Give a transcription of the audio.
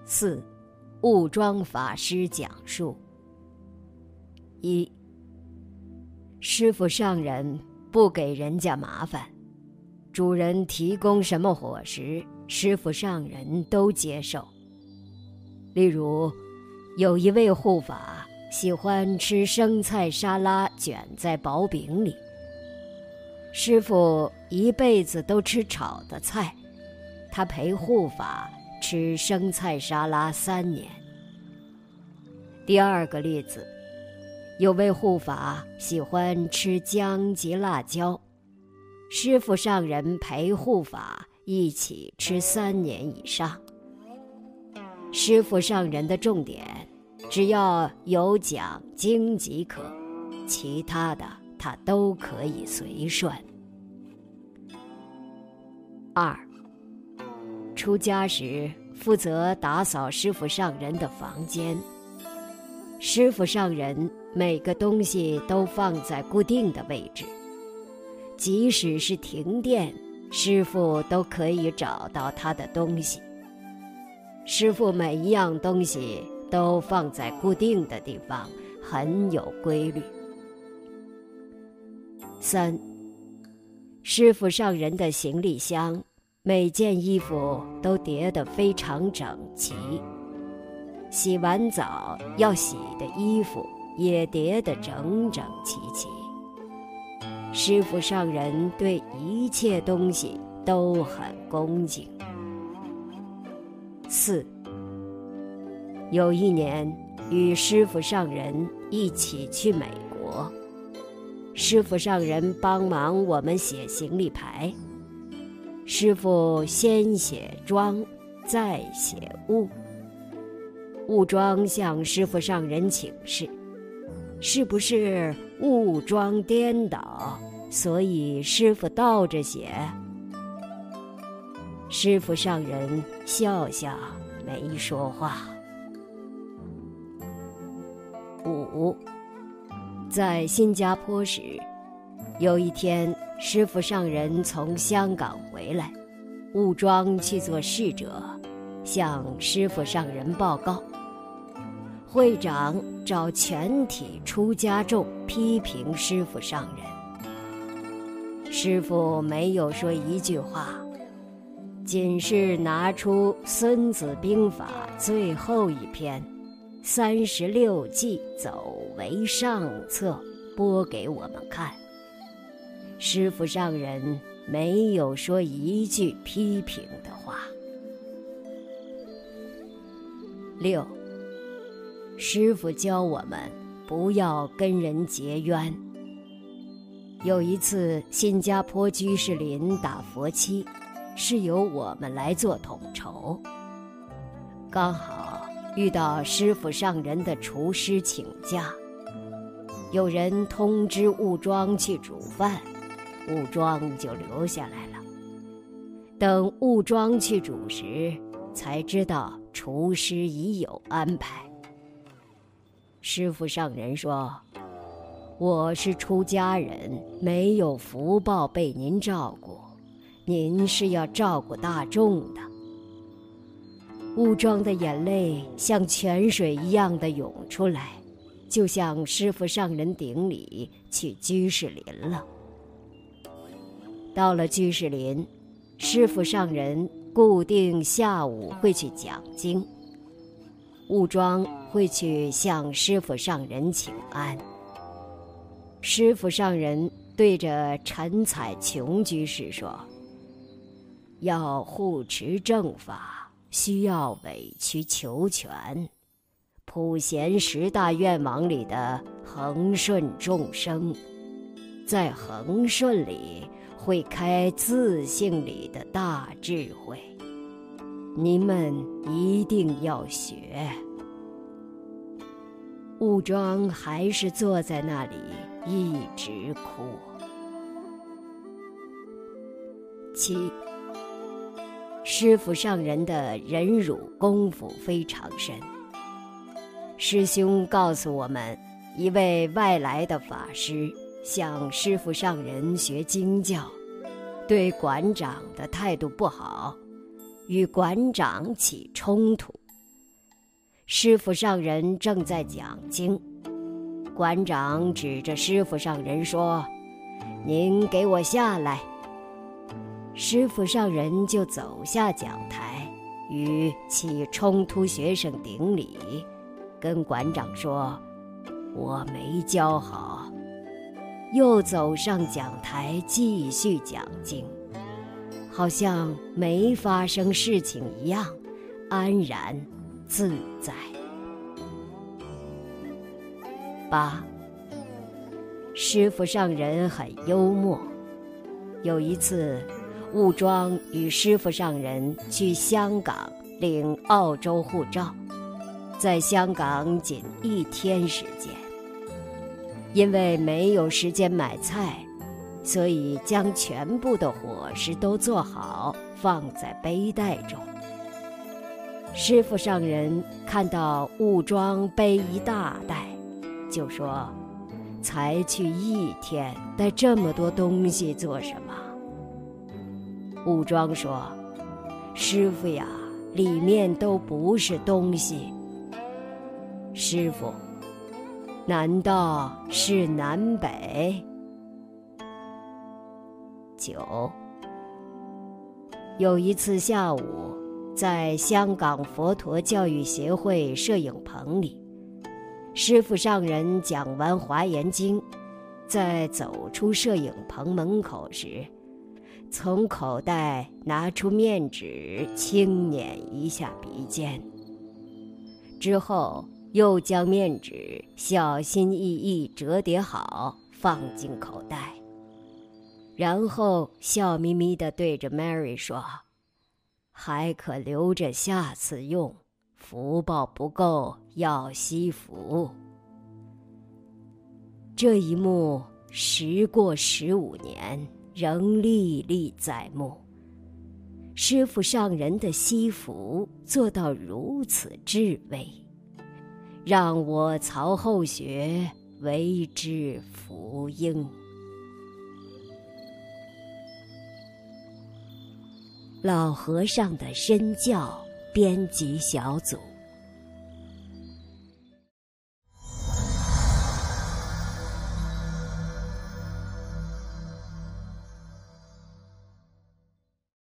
4. 悟庄法师讲述。1. 师傅上人不给人家麻烦，主人提供什么伙食，师傅上人都接受。例如，有一位护法喜欢吃生菜沙拉卷在薄饼里，师傅一辈子都吃炒的菜，他陪护法吃生菜沙拉3年。第二个例子，有位护法喜欢吃姜及辣椒，师傅上人陪护法一起吃3年以上。师傅上人的重点，只要有讲经即可，其他的他都可以随顺。2. 出家时负责打扫师傅上人的房间，师傅上人每个东西都放在固定的位置，即使是停电，师傅都可以找到他的东西。师傅每一样东西都放在固定的地方，很有规律。3. 师傅上人的行李箱，每件衣服都叠得非常整齐，洗完澡要洗的衣服也叠得整整齐齐。师傅上人对一切东西都很恭敬。4. 有一年与师傅上人一起去美国，师傅上人帮忙我们写行李牌，师傅先写庄，再写悟。悟庄向师傅上人请示，是不是悟庄颠倒，所以师傅倒着写？师傅上人笑笑没说话。5. 在新加坡时，有一天师傅上人从香港回来，悟庄去做侍者，向师傅上人报告。会长找全体出家众批评师傅上人，师傅没有说一句话，仅是拿出《孙子兵法》最后一篇36计走为上策播给我们看。师傅上人没有说一句批评的话。6. 师傅教我们不要跟人结冤。有一次新加坡居士林打佛七，是由我们来做统筹，刚好遇到师傅上人的厨师请假，有人通知悟庄去煮饭，悟庄就留下来了。等悟庄去煮时，才知道厨师已有安排。师傅上人说，我是出家人，没有福报被您照顾，您是要照顾大众的。悟庄的眼泪像泉水一样的涌出来，就向师傅上人顶礼去居士林了。到了居士林，师傅上人固定下午会去讲经，悟庄会去向师傅上人请安。师傅上人对着陈彩琼居士说，要护持正法，需要委曲求全，普贤10大愿望里的恒顺众生，在恒顺里会开自性里的大智慧，你们一定要学。悟庄还是坐在那里一直哭。7. 师傅上人的忍辱功夫非常深。师兄告诉我们，一位外来的法师向师傅上人学经教，对馆长的态度不好，与馆长起冲突， 师傅上人正在讲经，馆长指着师傅上人说：“您给我下来。”师傅上人就走下讲台，与起冲突学生顶礼，跟馆长说：“我没教好。”又走上讲台继续讲经，好像没发生事情一样，安然自在。8. 师傅上人很幽默。有一次，悟庄与师傅上人去香港领澳洲护照，在香港仅1天时间。因为没有时间买菜，所以将全部的伙食都做好，放在背带中。师傅上人看到悟庄背一大袋，就说：“才去1天，带这么多东西做什么？”悟庄说：“师傅呀，里面都不是东西。”师傅：“难道是南北？9. 有一次下午，在香港佛陀教育协会摄影棚里，师傅上人讲完《华严经》，在走出摄影棚门口时，从口袋拿出面纸，轻捻一下鼻尖，之后又将面纸小心翼翼折叠好，放进口袋，然后笑眯眯地对着 Mary 说：“还可留着下次用，福报不够要惜福。”这一幕时过15年，仍历历在目。师傅上人的惜福做到如此至微，让我曹后学为之福音。老和尚的身教编辑小组。